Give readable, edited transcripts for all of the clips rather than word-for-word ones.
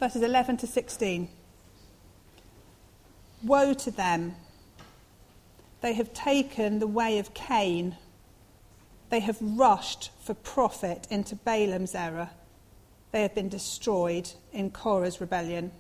verses 11 to 16. Woe to them! They have taken the way of Cain. They have rushed for profit into Balaam's error. They have been destroyed in Korah's rebellion.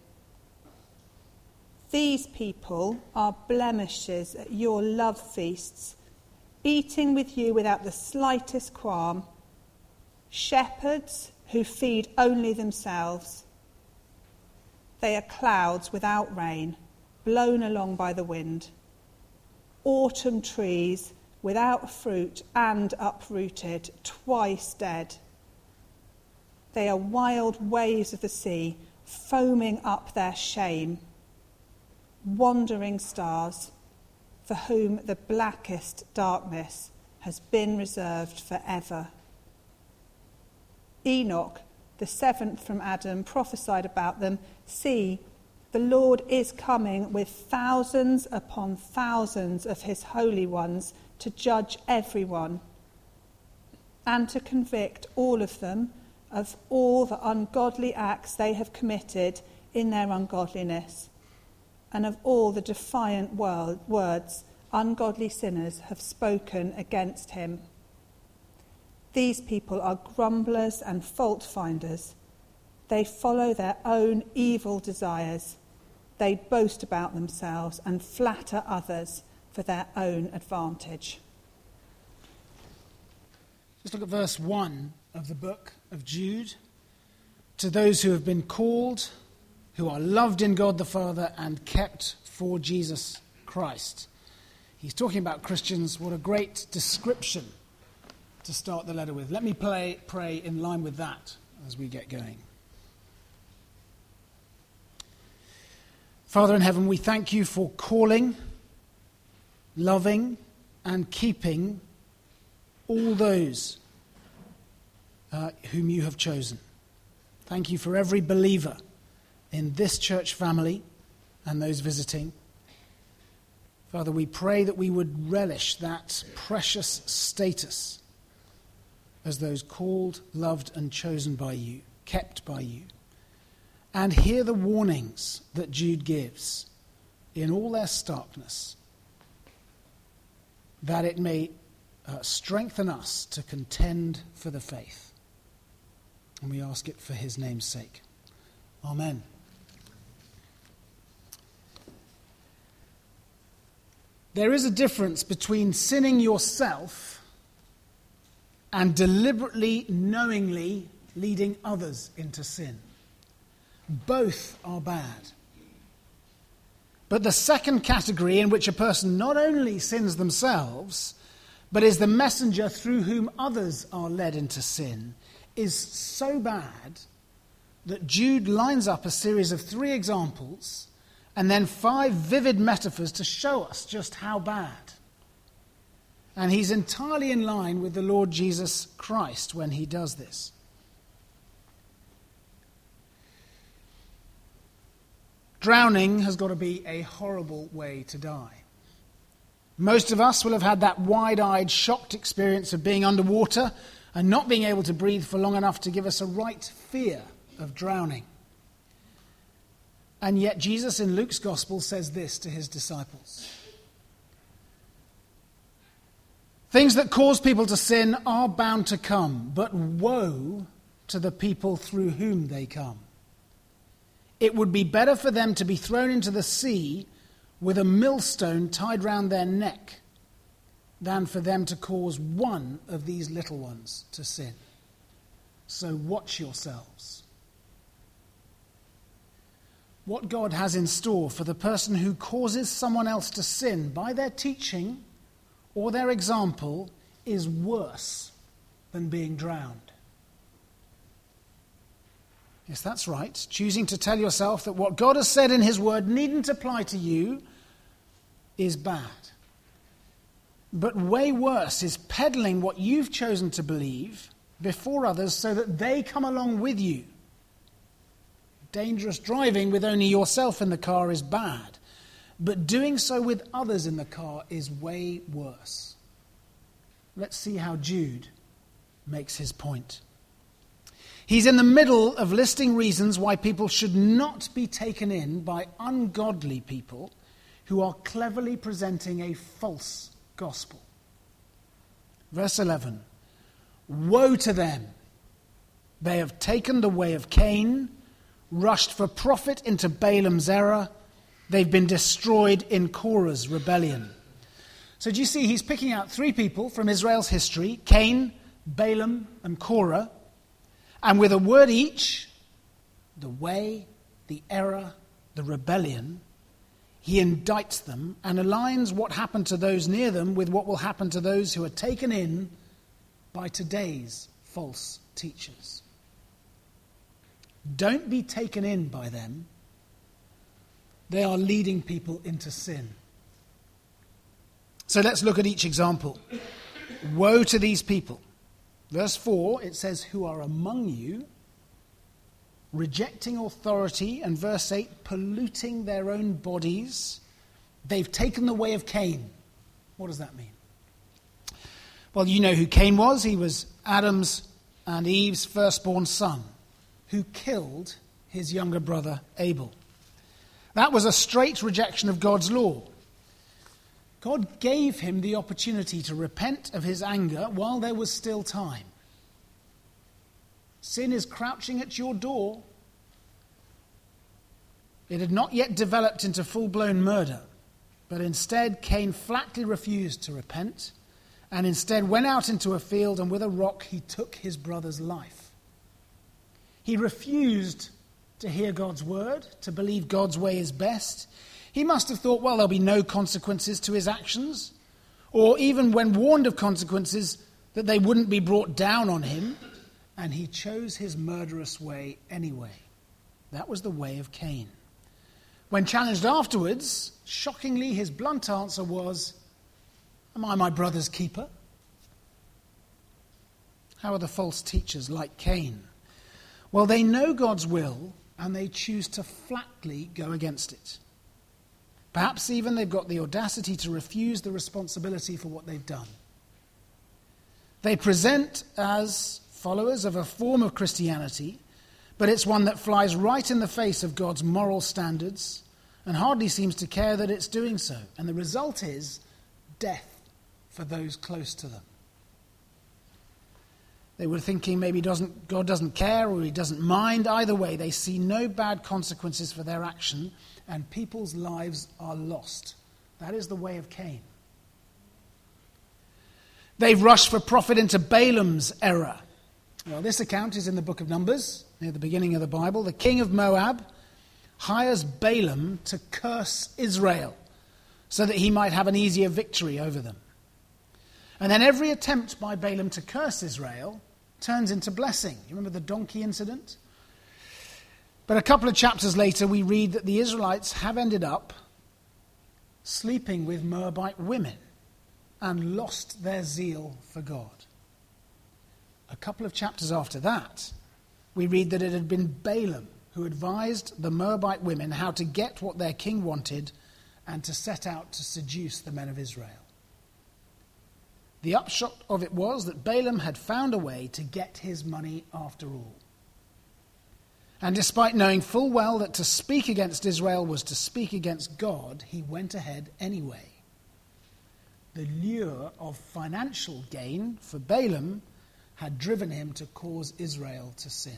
These people are blemishes at your love feasts, eating with you without the slightest qualm. Shepherds who feed only themselves. They are clouds without rain, blown along by the wind. Autumn trees without fruit and uprooted, twice dead. They are wild waves of the sea, foaming up their shame. Wandering stars, for whom the blackest darkness has been reserved forever. Enoch, the seventh from Adam, prophesied about them. See, the Lord is coming with thousands upon thousands of his holy ones to judge everyone and to convict all of them of all the ungodly acts they have committed in their ungodliness, and of all the defiant words ungodly sinners have spoken against him. These people are grumblers and fault finders. They follow their own evil desires. They boast about themselves and flatter others for their own advantage. Just look at verse 1 of the book of Jude. To those who have been called, who are loved in God the Father and kept for Jesus Christ. He's talking about Christians. What a great description to start the letter with. Let me pray in line with that as we get going. Father in heaven, we thank you for calling, loving, and keeping all those whom you have chosen. Thank you for every believer in this church family and those visiting. Father, we pray that we would relish that precious status as those called, loved, and chosen by you, kept by you, and hear the warnings that Jude gives in all their starkness, that it may strengthen us to contend for the faith. And we ask it for his name's sake. Amen. There is a difference between sinning yourself and deliberately, knowingly leading others into sin. Both are bad. But the second category, in which a person not only sins themselves, but is the messenger through whom others are led into sin, is so bad that Jude lines up a series of 3 examples and then 5 vivid metaphors to show us just how bad. And he's entirely in line with the Lord Jesus Christ when he does this. Drowning has got to be a horrible way to die. Most of us will have had that wide-eyed, shocked experience of being underwater and not being able to breathe for long enough to give us a right fear of drowning. And yet Jesus in Luke's Gospel says this to his disciples. Things that cause people to sin are bound to come, but woe to the people through whom they come. It would be better for them to be thrown into the sea with a millstone tied round their neck than for them to cause one of these little ones to sin. So watch yourselves. What God has in store for the person who causes someone else to sin by their teaching or their example is worse than being drowned. Yes, that's right. Choosing to tell yourself that what God has said in his word needn't apply to you is bad. But way worse is peddling what you've chosen to believe before others so that they come along with you. Dangerous driving with only yourself in the car is bad, but doing so with others in the car is way worse. Let's see how Jude makes his point. He's in the middle of listing reasons why people should not be taken in by ungodly people who are cleverly presenting a false gospel. Verse 11, woe to them! They have taken the way of Cain, rushed for profit into Balaam's error. They've been destroyed in Korah's rebellion. So do you see, he's picking out three people from Israel's history, Cain, Balaam, and Korah, and with a word each, the way, the error, the rebellion, he indicts them and aligns what happened to those near them with what will happen to those who are taken in by today's false teachers. Don't be taken in by them. They are leading people into sin. So let's look at each example. Woe to these people. Verse 4, it says, who are among you, rejecting authority, and verse 8, polluting their own bodies. They've taken the way of Cain. What does that mean? Well, you know who Cain was. He was Adam's and Eve's firstborn son, who killed his younger brother Abel. That was a straight rejection of God's law. God gave him the opportunity to repent of his anger while there was still time. Sin is crouching at your door. It had not yet developed into full-blown murder, but instead Cain flatly refused to repent and instead went out into a field and with a rock he took his brother's life. He refused to hear God's word, to believe God's way is best. He must have thought, well, there'll be no consequences to his actions, or even when warned of consequences, that they wouldn't be brought down on him, and he chose his murderous way anyway. That was the way of Cain. When challenged afterwards, shockingly, his blunt answer was, am I my brother's keeper? How are the false teachers like Cain? Well, they know God's will, and they choose to flatly go against it. Perhaps even they've got the audacity to refuse the responsibility for what they've done. They present as followers of a form of Christianity, but it's one that flies right in the face of God's moral standards and hardly seems to care that it's doing so. And the result is death for those close to them. They were thinking maybe God doesn't care or he doesn't mind. Either way, they see no bad consequences for their action, and people's lives are lost. That is the way of Cain. They've rushed for profit into Balaam's error. Well, this account is in the book of Numbers, near the beginning of the Bible. The king of Moab hires Balaam to curse Israel so that he might have an easier victory over them. And then every attempt by Balaam to curse Israel turns into blessing. You remember the donkey incident? But a couple of chapters later, we read that the Israelites have ended up sleeping with Moabite women and lost their zeal for God. A couple of chapters after that, we read that it had been Balaam who advised the Moabite women how to get what their king wanted and to set out to seduce the men of Israel. The upshot of it was that Balaam had found a way to get his money after all. And despite knowing full well that to speak against Israel was to speak against God, he went ahead anyway. The lure of financial gain for Balaam had driven him to cause Israel to sin.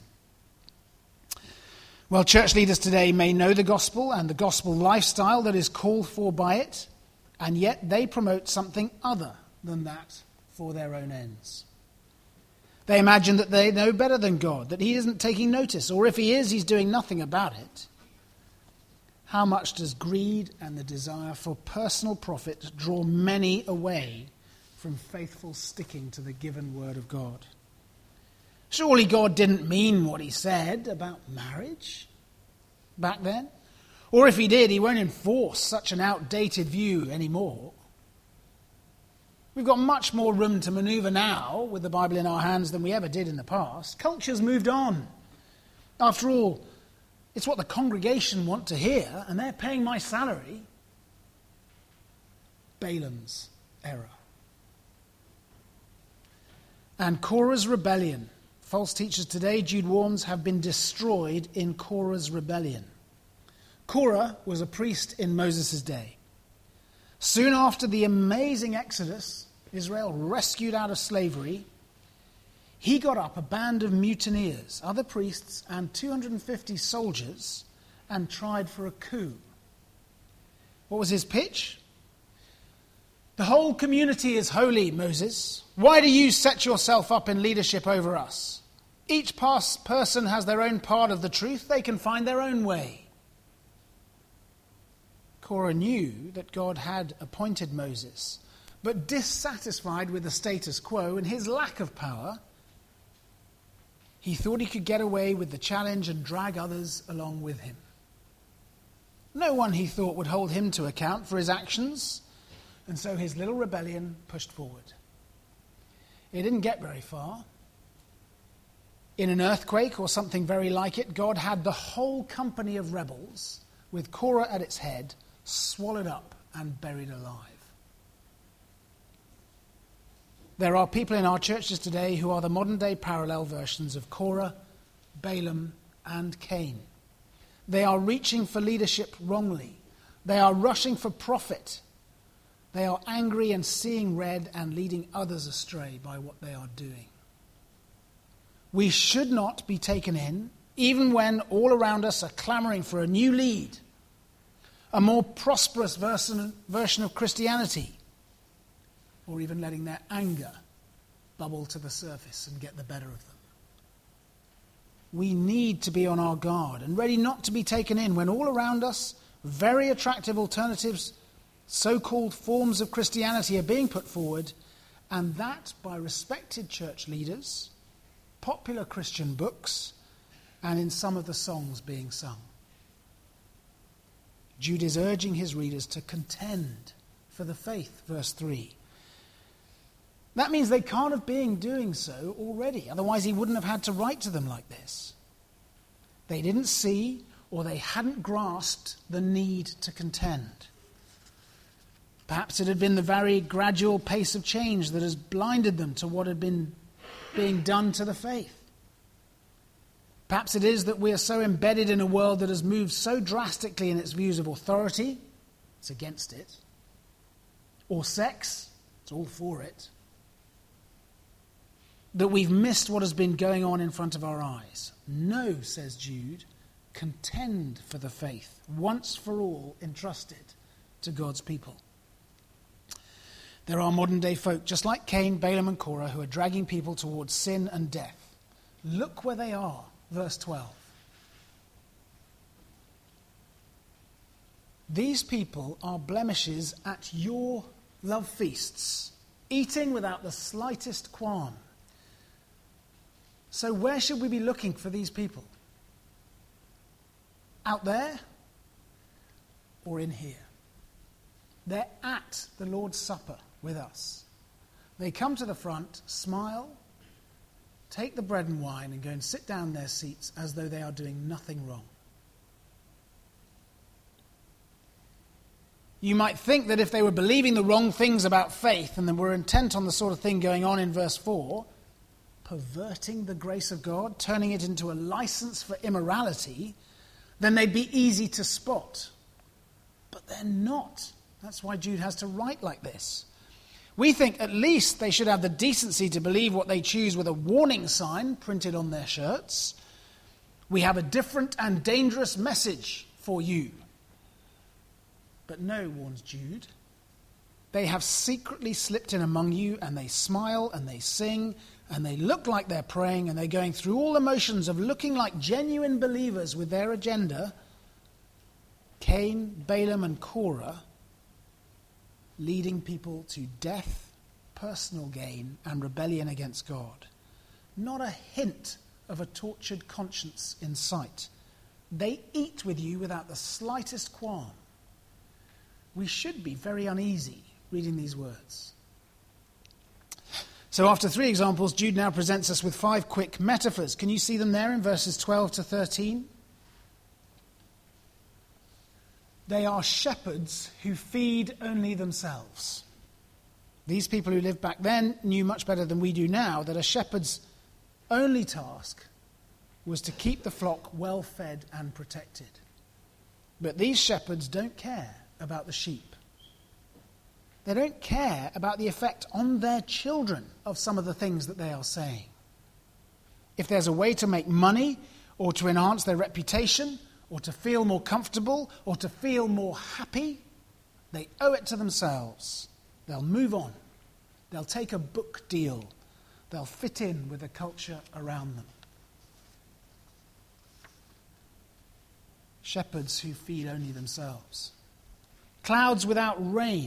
Well, church leaders today may know the gospel and the gospel lifestyle that is called for by it, and yet they promote something other than that for their own ends. They imagine that they know better than God, that he isn't taking notice, or if he is, he's doing nothing about it. How much does greed and the desire for personal profit draw many away from faithful sticking to the given word of God? Surely God didn't mean what he said about marriage back then. Or if he did, he won't enforce such an outdated view anymore. We've got much more room to maneuver now with the Bible in our hands than we ever did in the past. Culture's moved on. After all, it's what the congregation want to hear, and they're paying my salary. Balaam's error. And Korah's rebellion false teachers today, Jude warns, have been destroyed in Korah's rebellion. Korah was a priest in Moses' day. Soon after the amazing Exodus, Israel rescued out of slavery, he got up a band of mutineers, other priests, and 250 soldiers, and tried for a coup. What was his pitch? The whole community is holy, Moses. Why do you set yourself up in leadership over us? Each person has their own part of the truth. They can find their own way. Korah knew that God had appointed Moses, but dissatisfied with the status quo and his lack of power, he thought he could get away with the challenge and drag others along with him. No one, he thought, would hold him to account for his actions, and so his little rebellion pushed forward. It didn't get very far. In an earthquake or something very like it, God had the whole company of rebels, with Korah at its head, swallowed up and buried alive. There are people in our churches today who are the modern-day parallel versions of Korah, Balaam, and Cain. They are reaching for leadership wrongly. They are rushing for profit. They are angry and seeing red and leading others astray by what they are doing. We should not be taken in, even when all around us are clamoring for a new lead, a more prosperous version of Christianity, or even letting their anger bubble to the surface and get the better of them. We need to be on our guard and ready not to be taken in when all around us very attractive alternatives, so-called forms of Christianity are being put forward, and that by respected church leaders, popular Christian books, and in some of the songs being sung. Jude is urging his readers to contend for the faith, verse 3. That means they can't have been doing so already, otherwise he wouldn't have had to write to them like this. They didn't see or they hadn't grasped the need to contend. Perhaps it had been the very gradual pace of change that has blinded them to what had been being done to the faith. Perhaps it is that we are so embedded in a world that has moved so drastically in its views of authority, it's against it, or sex, it's all for it, that we've missed what has been going on in front of our eyes. No, says Jude, contend for the faith, once for all entrusted to God's people. There are modern-day folk, just like Cain, Balaam, and Korah, who are dragging people towards sin and death. Look where they are, verse 12. These people are blemishes at your love feasts, eating without the slightest qualm. So where should we be looking for these people? Out there or in here? They're at the Lord's Supper with us. They come to the front, smile, take the bread and wine, and go and sit down in their seats as though they are doing nothing wrong. You might think that if they were believing the wrong things about faith and they were intent on the sort of thing going on in verse 4, perverting the grace of God, turning it into a license for immorality, then they'd be easy to spot. But they're not. That's why Jude has to write like this. We think at least they should have the decency to believe what they choose with a warning sign printed on their shirts. We have a different and dangerous message for you. But no, warns Jude. They have secretly slipped in among you, and they smile and they sing and they look like they're praying, and they're going through all the motions of looking like genuine believers with their agenda. Cain, Balaam, and Korah, leading people to death, personal gain, and rebellion against God. Not a hint of a tortured conscience in sight. They eat with you without the slightest qualm. We should be very uneasy reading these words. So after 3 examples, Jude now presents us with 5 quick metaphors. Can you see them there in verses 12 to 13? They are shepherds who feed only themselves. These people who lived back then knew much better than we do now that a shepherd's only task was to keep the flock well fed and protected. But these shepherds don't care about the sheep. They don't care about the effect on their children of some of the things that they are saying. If there's a way to make money, or to enhance their reputation, or to feel more comfortable, or to feel more happy, they owe it to themselves. They'll move on. They'll take a book deal. They'll fit in with the culture around them. Shepherds who feed only themselves. Clouds without rain.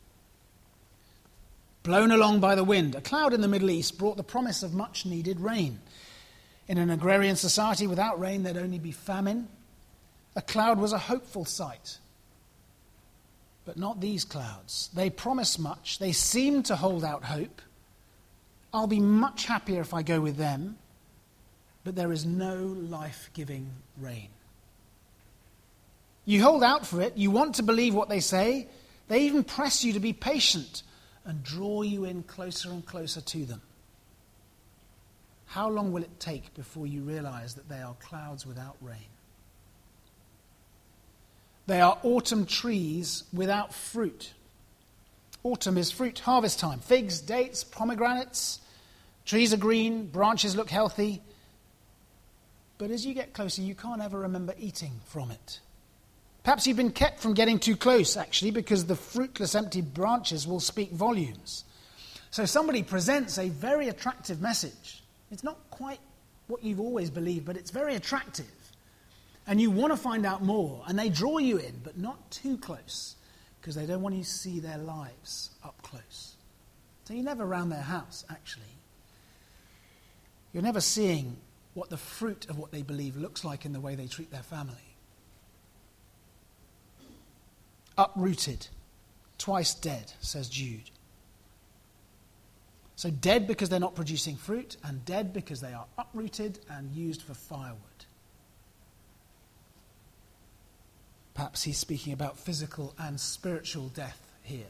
Blown along by the wind. A cloud in the Middle East brought the promise of much needed rain. In an agrarian society, without rain there'd only be famine. A cloud was a hopeful sight. But not these clouds. They promise much. They seem to hold out hope. I'll be much happier if I go with them. But there is no life-giving rain. You hold out for it. You want to believe what they say. They even press you to be patient and draw you in closer and closer to them. How long will it take before you realize that they are clouds without rain? They are autumn trees without fruit. Autumn is fruit harvest time. Figs, dates, pomegranates. Trees are green, branches look healthy. But as you get closer, you can't ever remember eating from it. Perhaps you've been kept from getting too close, actually, because the fruitless, empty branches will speak volumes. So somebody presents a very attractive message. It's not quite what you've always believed, but it's very attractive. And you want to find out more, and they draw you in, but not too close, because they don't want you to see their lives up close. So you're never around their house, actually. You're never seeing what the fruit of what they believe looks like in the way they treat their family. Uprooted, twice dead, says Jude. So dead because they're not producing fruit, and dead because they are uprooted and used for firewood. Perhaps he's speaking about physical and spiritual death here.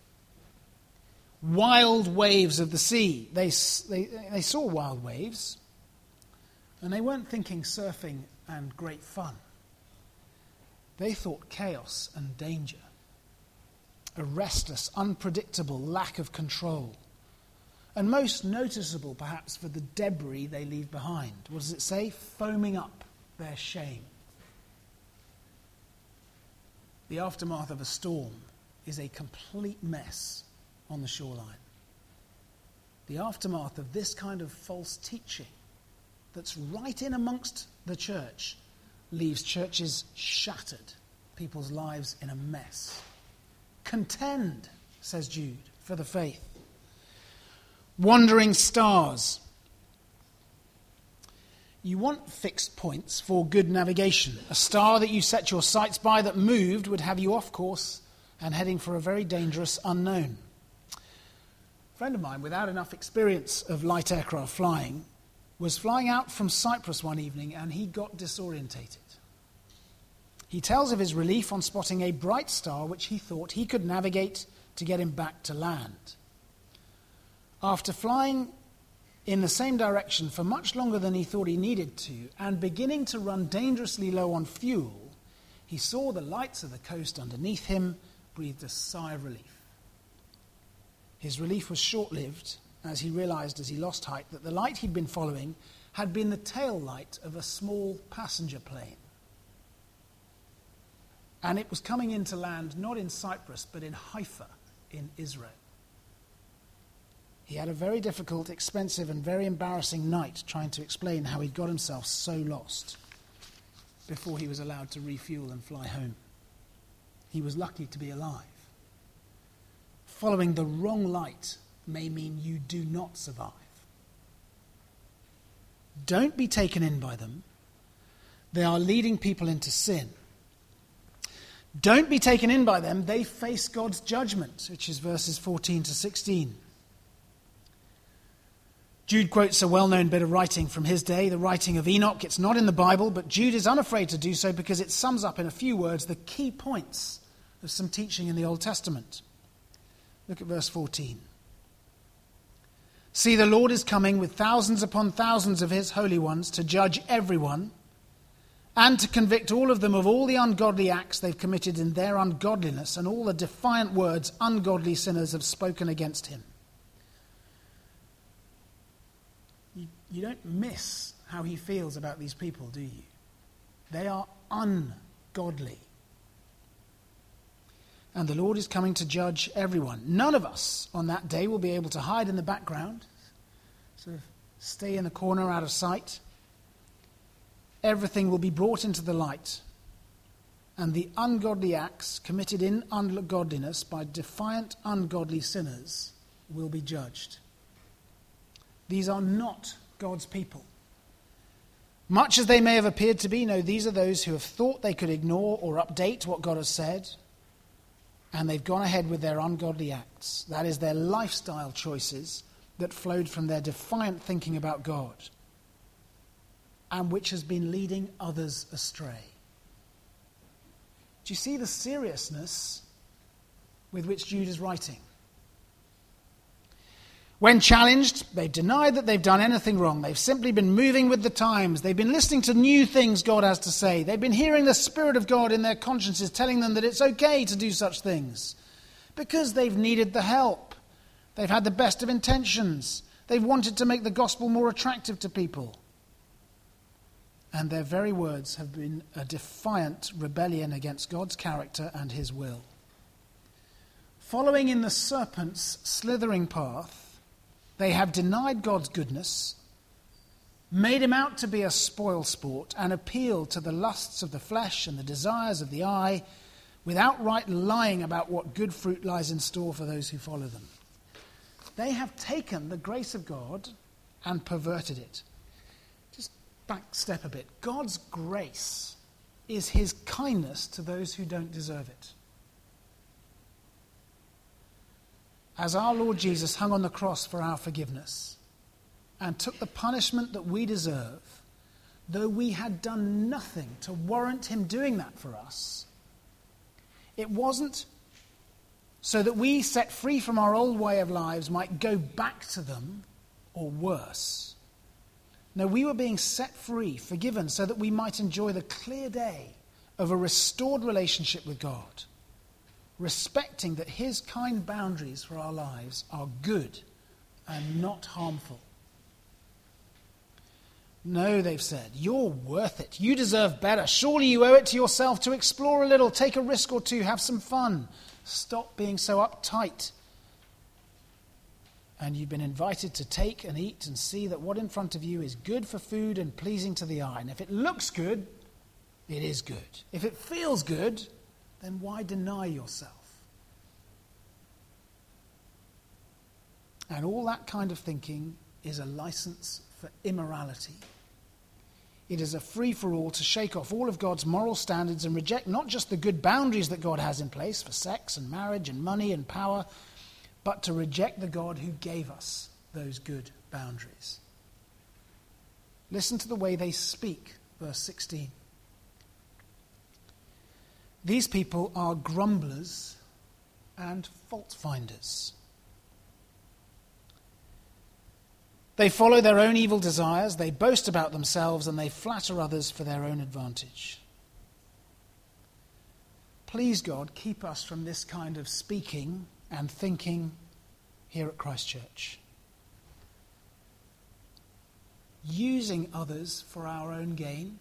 Wild waves of the sea. They saw wild waves, and they weren't thinking surfing and great fun. They thought chaos and danger. A restless, unpredictable lack of control. And most noticeable, perhaps, for the debris they leave behind. What does it say? Foaming up their shame. The aftermath of a storm is a complete mess on the shoreline. The aftermath of this kind of false teaching that's right in amongst the church leaves churches shattered, people's lives in a mess. Contend, says Jude, for the faith. Wandering stars. You want fixed points for good navigation. A star that you set your sights by that moved would have you off course and heading for a very dangerous unknown. A friend of mine, without enough experience of light aircraft flying, was flying out from Cyprus one evening and he got disorientated. He tells of his relief on spotting a bright star which he thought he could navigate to get him back to land. After flying in the same direction for much longer than he thought he needed to, and beginning to run dangerously low on fuel, he saw the lights of the coast underneath him, breathed a sigh of relief. His relief was short-lived, as he realized as he lost height that the light he'd been following had been the tail light of a small passenger plane. And it was coming into land not in Cyprus, but in Haifa, in Israel. He had a very difficult, expensive, and very embarrassing night trying to explain how he'd got himself so lost before he was allowed to refuel and fly home. He was lucky to be alive. Following the wrong light may mean you do not survive. Don't be taken in by them. They are leading people into sin. Don't be taken in by them. They face God's judgment, which is verses 14 to 16. Jude quotes a well-known bit of writing from his day, the writing of Enoch. It's not in the Bible, but Jude is unafraid to do so because it sums up in a few words the key points of some teaching in the Old Testament. Look at verse 14. See, the Lord is coming with thousands upon thousands of his holy ones to judge everyone and to convict all of them of all the ungodly acts they've committed in their ungodliness and all the defiant words ungodly sinners have spoken against him. You don't miss how he feels about these people, do you? They are ungodly. And the Lord is coming to judge everyone. None of us on that day will be able to hide in the background, sort of stay in a corner out of sight. Everything will be brought into the light, and the ungodly acts committed in ungodliness by defiant, ungodly sinners will be judged. These are not God's people. Much as they may have appeared to be, no, these are those who have thought they could ignore or update what God has said, and they've gone ahead with their ungodly acts. That is, their lifestyle choices that flowed from their defiant thinking about God, and which has been leading others astray. Do you see the seriousness with which Jude is writing? When challenged, they've denied that they've done anything wrong. They've simply been moving with the times. They've been listening to new things God has to say. They've been hearing the Spirit of God in their consciences telling them that it's okay to do such things because they've needed the help. They've had the best of intentions. They've wanted to make the gospel more attractive to people. And their very words have been a defiant rebellion against God's character and his will. Following in the serpent's slithering path, they have denied God's goodness, made him out to be a spoil sport, and appealed to the lusts of the flesh and the desires of the eye, with outright lying about what good fruit lies in store for those who follow them. They have taken the grace of God and perverted it. Just back step a bit. God's grace is his kindness to those who don't deserve it. As our Lord Jesus hung on the cross for our forgiveness and took the punishment that we deserve, though we had done nothing to warrant him doing that for us, it wasn't so that we, set free from our old way of lives, might go back to them or worse. No, we were being set free, forgiven, so that we might enjoy the clear day of a restored relationship with God, respecting that his kind boundaries for our lives are good and not harmful. No, they've said, you're worth it. You deserve better. Surely you owe it to yourself to explore a little, take a risk or two, have some fun. Stop being so uptight. And you've been invited to take and eat and see that what in front of you is good for food and pleasing to the eye. And if it looks good, it is good. If it feels good, then why deny yourself? And all that kind of thinking is a license for immorality. It is a free-for-all to shake off all of God's moral standards and reject not just the good boundaries that God has in place for sex and marriage and money and power, but to reject the God who gave us those good boundaries. Listen to the way they speak, verse 16. These people are grumblers and fault-finders. They follow their own evil desires, they boast about themselves, and they flatter others for their own advantage. Please, God, keep us from this kind of speaking and thinking here at Christ Church. Using others for our own gain,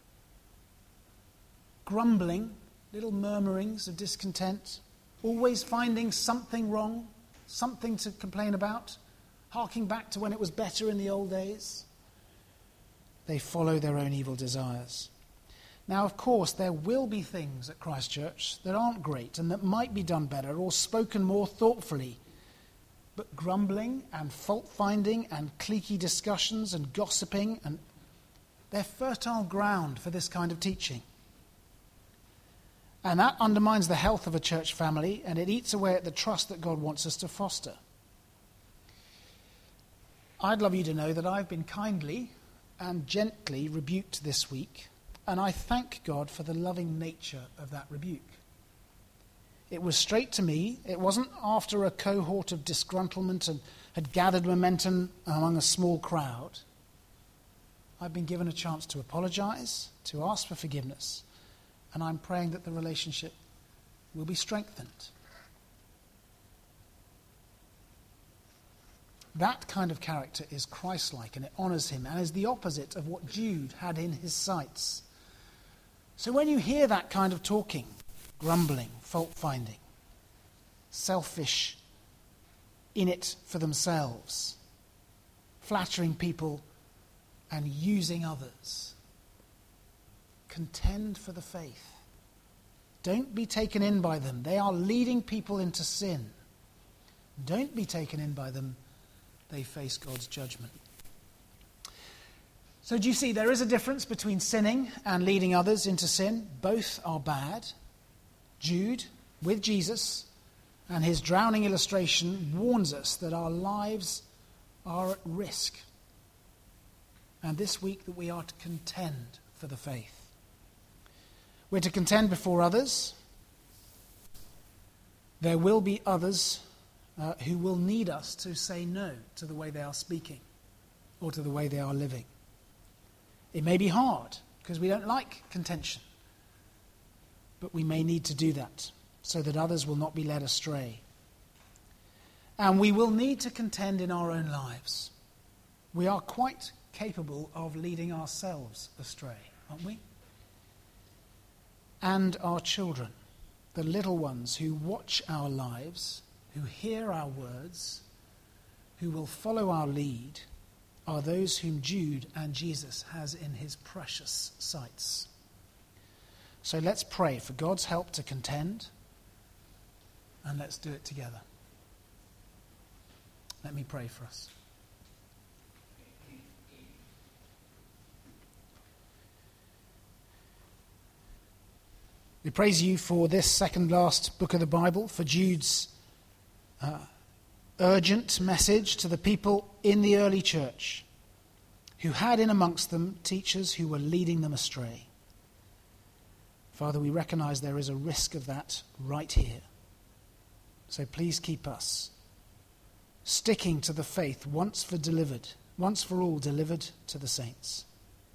grumbling, little murmurings of discontent, always finding something wrong, something to complain about, harking back to when it was better in the old days. They follow their own evil desires. Now, of course, there will be things at Christ Church that aren't great and that might be done better or spoken more thoughtfully. But grumbling and fault-finding and cliquey discussions and gossiping, and they're fertile ground for this kind of teaching. And that undermines the health of a church family, and it eats away at the trust that God wants us to foster. I'd love you to know that I've been kindly and gently rebuked this week, and I thank God for the loving nature of that rebuke. It was straight to me. It wasn't after a cohort of disgruntlement and had gathered momentum among a small crowd. I've been given a chance to apologize, to ask for forgiveness, and I'm praying that the relationship will be strengthened. That kind of character is Christ-like, and it honours him, and is the opposite of what Jude had in his sights. So when you hear that kind of talking, grumbling, fault-finding, selfish, in it for themselves, flattering people and using others, contend for the faith. Don't be taken in by them. They are leading people into sin. Don't be taken in by them. They face God's judgment. So do you see, there is a difference between sinning and leading others into sin. Both are bad. Jude, with Jesus, and his drowning illustration warns us that our lives are at risk. And this week that we are to contend for the faith. We're to contend before others. There will be others who will need us to say no to the way they are speaking or to the way they are living. It may be hard because we don't like contention, but we may need to do that so that others will not be led astray. And we will need to contend in our own lives. We are quite capable of leading ourselves astray, aren't we? And our children, the little ones who watch our lives, who hear our words, who will follow our lead, are those whom Jude and Jesus has in his precious sights. So let's pray for God's help to contend, and let's do it together. Let me pray for us. We praise you for this second last book of the Bible, for Jude's urgent message to the people in the early church who had in amongst them teachers who were leading them astray. Father, we recognize there is a risk of that right here. So please keep us sticking to the faith once for all delivered to the saints.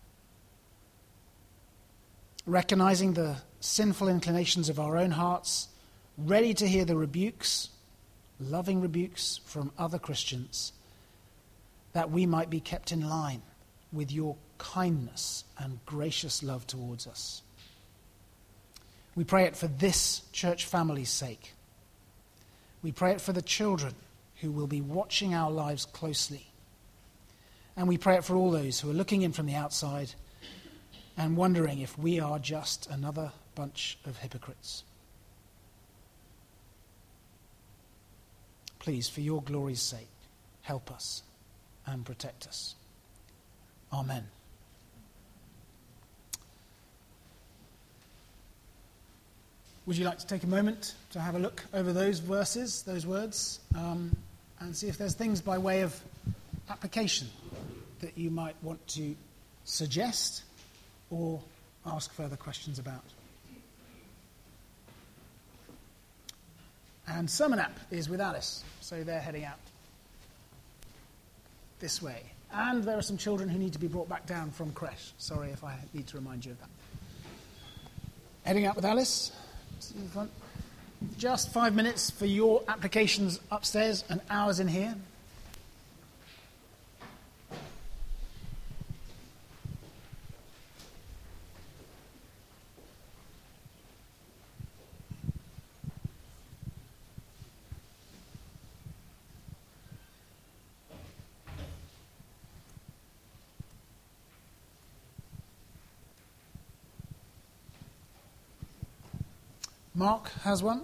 Recognizing the sinful inclinations of our own hearts, ready to hear the rebukes, loving rebukes from other Christians, that we might be kept in line with your kindness and gracious love towards us. We pray it for this church family's sake. We pray it for the children who will be watching our lives closely. And we pray it for all those who are looking in from the outside and wondering if we are just another bunch of hypocrites. Please, for your glory's sake, help us and protect us. Amen. Would you like to take a moment to have a look over those verses, those words, and see if there's things by way of application that you might want to suggest or ask further questions about? And Sermon App is with Alice, so they're heading out this way. And there are some children who need to be brought back down from creche. Sorry if I need to remind you of that. Heading out with Alice. In front. Just 5 minutes for your applications upstairs and ours in here. Mark has one.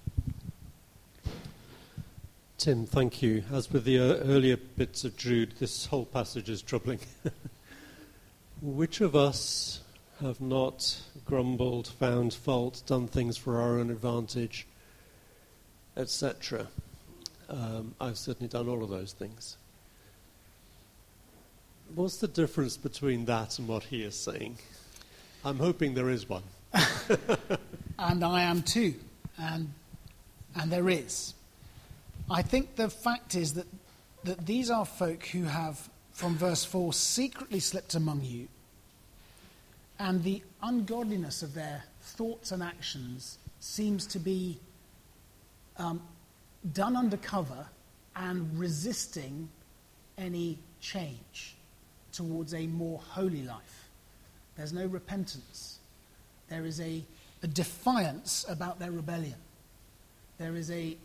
Tim, thank you. As with the earlier bits of Jude, this whole passage is troubling. Which of us have not grumbled, found fault, done things for our own advantage, etc.? I've certainly done all of those things. What's the difference between that and what he is saying? I'm hoping there is one. And I am too. And And there is. I think the fact is that these are folk who have, from verse 4, secretly slipped among you, and the ungodliness of their thoughts and actions seems to be done undercover and resisting any change towards a more holy life. There's no repentance. There is a defiance about their rebellion. There is an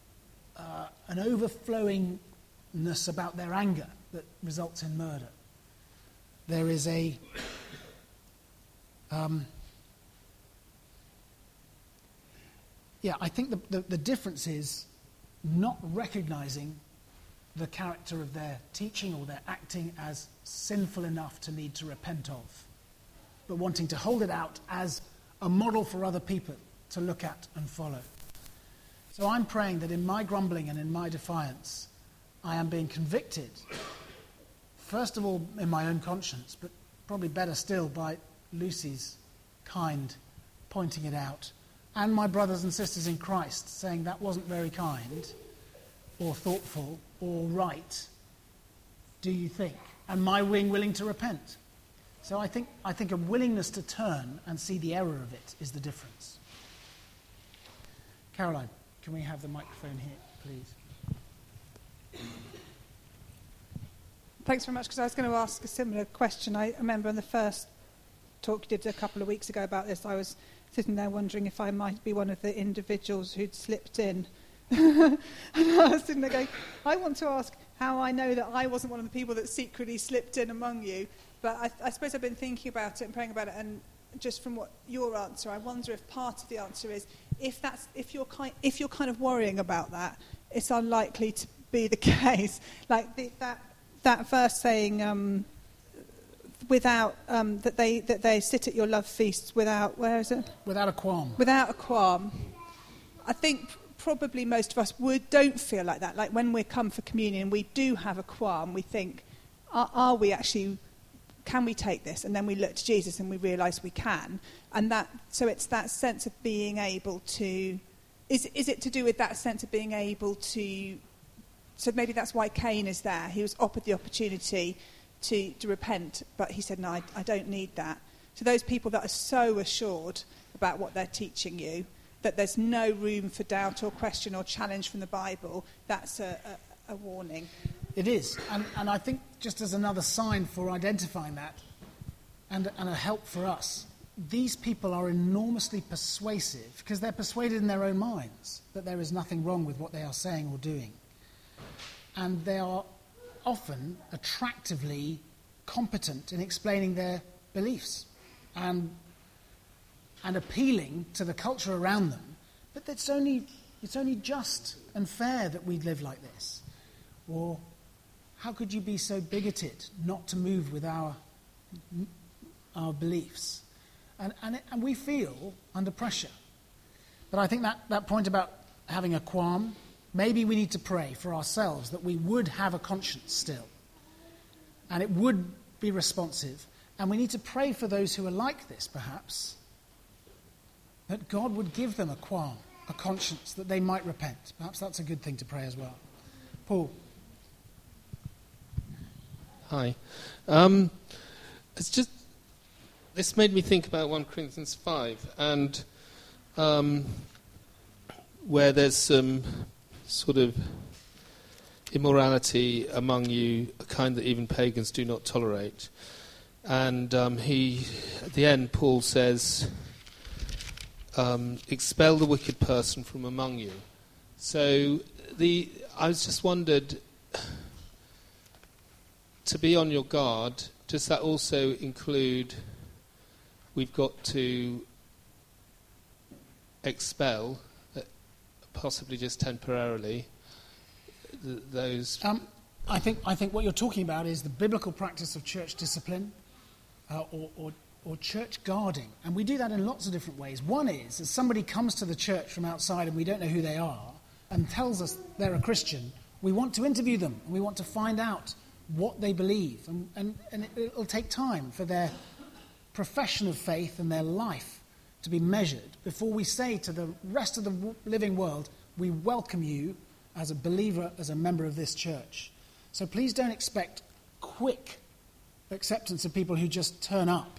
overflowingness about their anger that results in murder. There is I think the difference is not recognizing the character of their teaching or their acting as sinful enough to need to repent of, but wanting to hold it out as a model for other people to look at and follow. So I'm praying that in my grumbling and in my defiance, I am being convicted, first of all in my own conscience, but probably better still by Lucy's kind pointing it out, and my brothers and sisters in Christ saying that wasn't very kind or thoughtful or right, do you think? And my being willing to repent. So I think a willingness to turn and see the error of it is the difference. Caroline, can we have the microphone here, please? Thanks very much, because I was going to ask a similar question. I remember in the first talk you did a couple of weeks ago about this, I was sitting there wondering if I might be one of the individuals who'd slipped in. And I was sitting there going, I want to ask how I know that I wasn't one of the people that secretly slipped in among you. But I suppose I've been thinking about it and praying about it, and just from what your answer, I wonder if part of the answer is if you're kind of worrying about that, it's unlikely to be the case. Like that verse saying without that they sit at your love feasts without, where is it? Without a qualm. Without a qualm. I think probably most of us don't feel like that. Like when we come for communion, we do have a qualm. We think, are we actually? Can we take this? And then we look to Jesus and we realise we can. And so it's that sense of being able to... Is it to do with that sense of being able to... So maybe that's why Cain is there. He was offered the opportunity to repent, but he said, no, I don't need that. So those people that are so assured about what they're teaching you, that there's no room for doubt or question or challenge from the Bible, that's a warning. It is, and I think just as another sign for identifying that and a help for us, these people are enormously persuasive because they're persuaded in their own minds that there is nothing wrong with what they are saying or doing. And they are often attractively competent in explaining their beliefs and appealing to the culture around them. But it's only just and fair that we live like this. Or how could you be so bigoted not to move with our beliefs? And we feel under pressure. But I think that point about having a qualm, maybe we need to pray for ourselves that we would have a conscience still. And it would be responsive. And we need to pray for those who are like this, perhaps, that God would give them a qualm, a conscience, that they might repent. Perhaps that's a good thing to pray as well. Paul. Hi. This made me think about 1 Corinthians 5, and where there's some sort of immorality among you, a kind that even pagans do not tolerate. And at the end, Paul says, expel the wicked person from among you. So I was just wondered, to be on your guard, does that also include we've got to expel, possibly just temporarily, those... I think what you're talking about is the biblical practice of church discipline or church guarding. And we do that in lots of different ways. One is, as somebody comes to the church from outside and we don't know who they are and tells us they're a Christian, we want to interview them and we want to find out what they believe. And it'll take time for their profession of faith and their life to be measured before we say to the rest of the living world, We welcome you as a believer, as a member of this church. So please don't expect quick acceptance of people who just turn up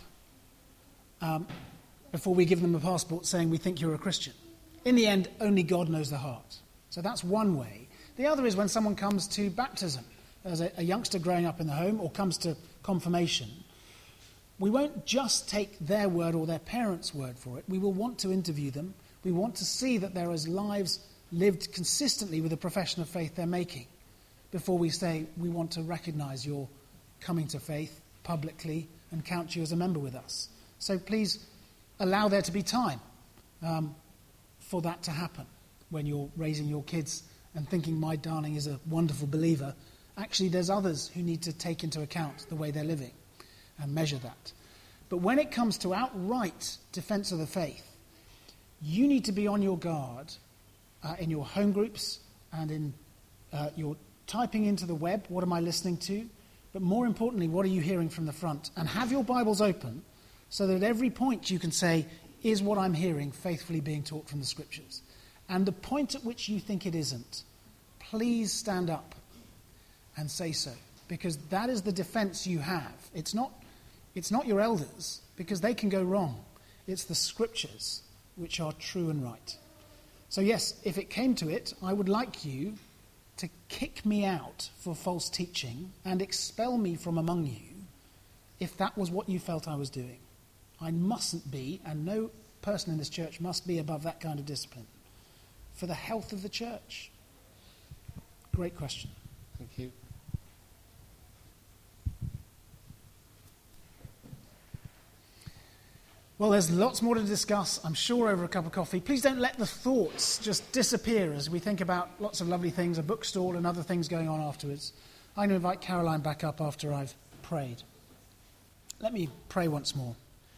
before we give them a passport saying we think you're a Christian. In the end, only God knows the heart. So that's one way. The other is when someone comes to baptism, as a youngster growing up in the home, or comes to confirmation. We won't just take their word or their parents' word for it. We will want to interview them. We want to see that there is lives lived consistently with the profession of faith they're making before we say we want to recognize your coming to faith publicly and count you as a member with us. So please allow there to be time for that to happen when you're raising your kids and thinking my darling is a wonderful believer. Actually, there's others who need to take into account the way they're living and measure that. But when it comes to outright defense of the faith, you need to be on your guard in your home groups and in your typing into the web, what am I listening to? But more importantly, what are you hearing from the front? And have your Bibles open so that at every point you can say, is what I'm hearing faithfully being taught from the Scriptures? And the point at which you think it isn't, please stand up and say so. Because that is the defense you have. It's not your elders, because they can go wrong. It's the Scriptures which are true and right. So yes, if it came to it, I would like you to kick me out for false teaching and expel me from among you if that was what you felt I was doing. I mustn't be, and no person in this church must be above that kind of discipline for the health of the church. Great question. Thank you. Well, there's lots more to discuss, I'm sure, over a cup of coffee. Please don't let the thoughts just disappear as we think about lots of lovely things, a bookstall and other things going on afterwards. I'm going to invite Caroline back up after I've prayed. Let me pray once more.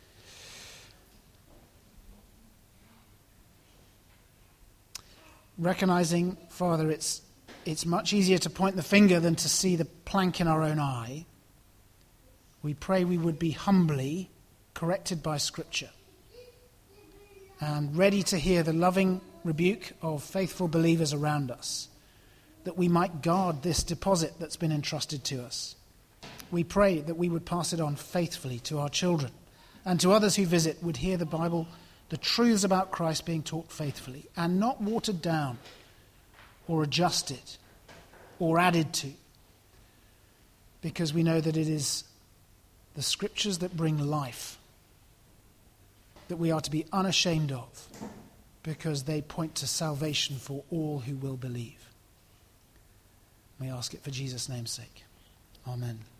Recognizing, Father, it's much easier to point the finger than to see the plank in our own eye. We pray we would be humbly corrected by Scripture and ready to hear the loving rebuke of faithful believers around us, that we might guard this deposit that's been entrusted to us. We pray that we would pass it on faithfully to our children and to others who visit would hear the Bible, the truths about Christ being taught faithfully and not watered down or adjusted or added to, because we know that it is the Scriptures that bring life that we are to be unashamed of, because they point to salvation for all who will believe. We ask it for Jesus' name's sake. Amen.